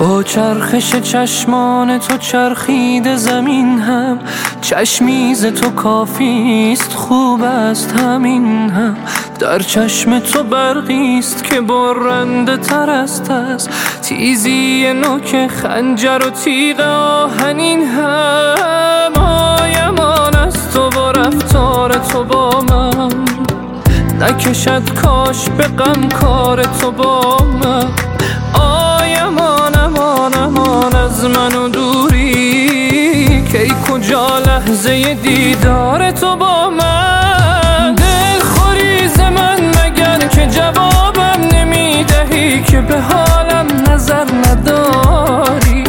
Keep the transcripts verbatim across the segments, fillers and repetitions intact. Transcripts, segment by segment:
با چرخش چشمان تو چرخیده زمین هم، چشمیز تو کافیست خوب است همین هم. در چشم تو برقیست که برنده تر است از تیزی نوک خنجر و تیغ آهنین هم. آیمان از تو و رفتار تو با من، نکشد کاش به غم کار تو با من. آیمان امان امان از من و دوری، کی کجا لحظه دیدار تو با من. دل خوری ز من مگر که جوابم نمیدهی، که به حالم نظر نداری.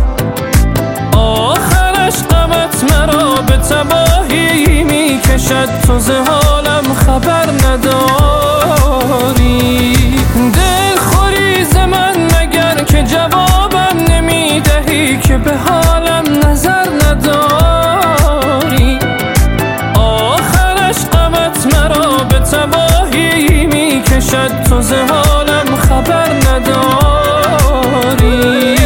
آخرش غمت مرا به تباهی میکشد، تو ز حالم خبر نداری. دل خوری ز من مگر که جوابم نمیدهی، که به حالم نظر نداری. آخرش غمت مرا به تباهی میکشد، تو ز حالم خبر نداری.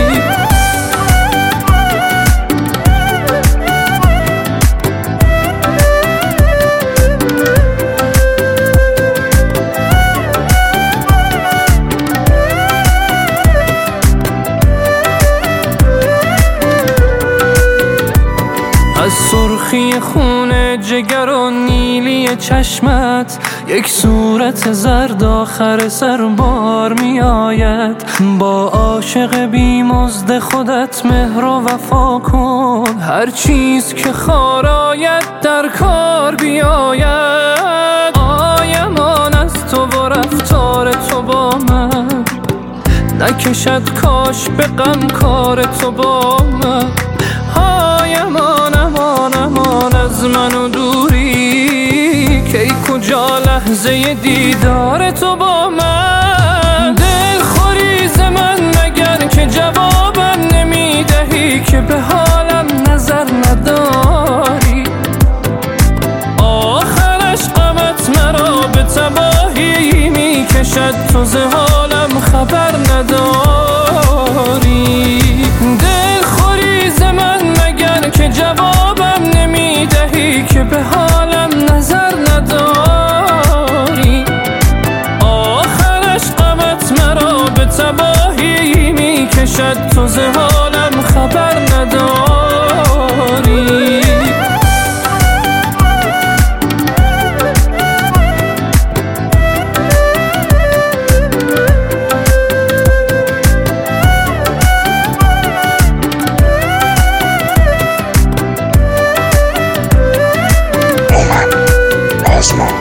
از سرخی خون جگر و نیلی چشمت، یک صورت زرد آخر سر بار می آید. با عاشق بی مزد خودت مهر و وفا کن، هر چیز که خار آید در کار بیاید. آیمان از تو و رفتار تو با من، نکشد کاش به غم کار تو با من. آیمان امان امان از من و دوری، کی کجا لحظه دیدار تو با من. دل خوری ز من مگر که جوابم نمیدهی، که به حالم نظر نداری. آخرش غمت مرا به تباهی میکشد، تو ز حالم خبر نداری. دل خوری ز من مگر که جوابم نمیدهی، که به حالم نظر نداری. آخرش غمت مرا به تباهی میکشد، تو ز حالم خبر نداری. Osmo.